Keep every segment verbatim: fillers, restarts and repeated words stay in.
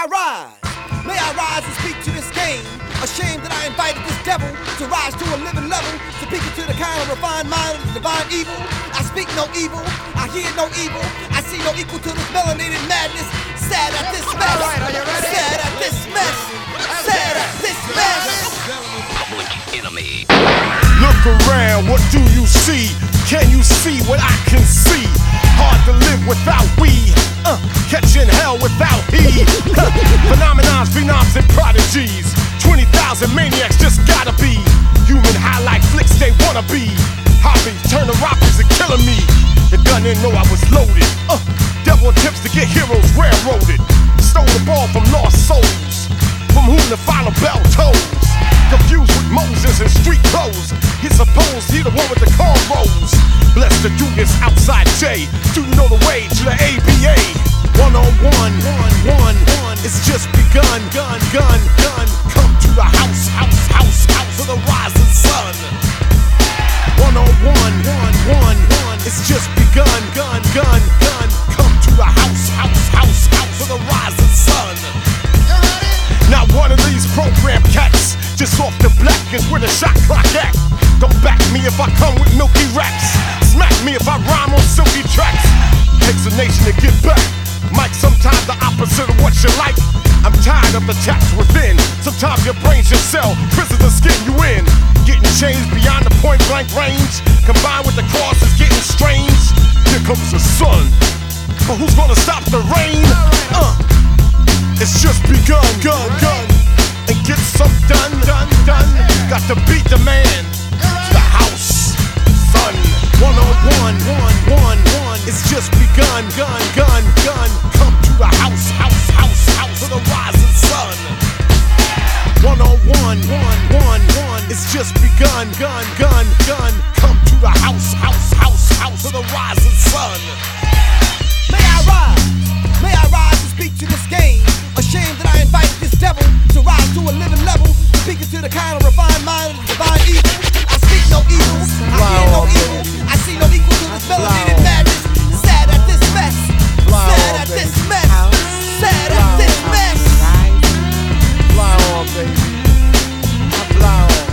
I rise? May I rise and speak to this game? Ashamed that I invited this devil to rise to a living level, to peek into the kind of refined mind of the divine evil. I speak no evil, I hear no evil, I see no equal to this melanated madness. Sad at this mess, sad at this mess, sad at this mess. Public Enemy. Look around, what do you see? Can you see what I can see? Hard to live without we, uh, catching hell without he. Phenomenons, phenoms, and prodigies. twenty thousand maniacs just gotta be human highlight flicks they wanna be. Hobbies, turning rockets and killing me. The gun didn't know I was loaded. Uh, devil attempts to get heroes railroaded. Stole the ball from lost souls, from whom the final bell tolls. Confused with Moses in street clothes. He's supposed he the one with the cornrows. Bless the Dugas outside J. Do you know the way to the A B A? One on one, one, one, one. It's just begun, gun, gun, gun. Come to the house, house, house, house of the rising sun. One on one, one, one, one. It's just begun, gun, gun, gun. Come to the house, house, house, house of the rising sun. Not one of these program cats, just off the black is where the shot clock at. Don't back me if I come with milky raps. Smack me if I rhyme on silky tracks. Takes a nation to get back. Mike, sometimes the opposite of what you like. I'm tired of the taps within. Sometimes your brain's your cell, prisons the skin you in. Getting changed beyond the point blank range, combined with the cross is getting strange. Here comes the sun, but who's gonna stop the rain? Uh, it's just begun, gun, gun, and get some done, done, done. Got to beat the man, the house, son. One on one, one, one, one. It's just begun, gun, gun, gun. Come to the house, house, house, house of the rising sun. One on one, one, one, one. It's just begun, gun, gun, gun. Come to the house, house, house, house of the rising sun. May I rise? May I rise and speak to this game? Ashamed that I invited this devil to rise to a living level, to peek into the kind of refined mind of the divine evil. I speak no evil, I hear no evil, I see no equal to this melanated madness. Sad at this mess, sad at this mess, sad at this mess. Fly on, baby. I fly on.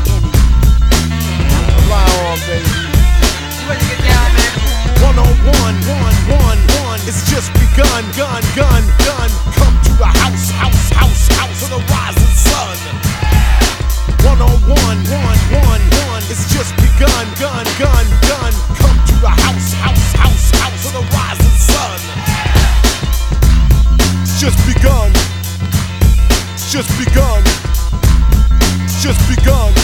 I fly on, baby. One on one, one, one, one. It's just begun, gun, gun, gun. Come to the house, house, house, house of the rising sun. One on one, one, one, one. It's just begun, gun, gun, gun. Come to the house, house, house, house of the rising sun. It's just begun. It's just begun. It's just begun.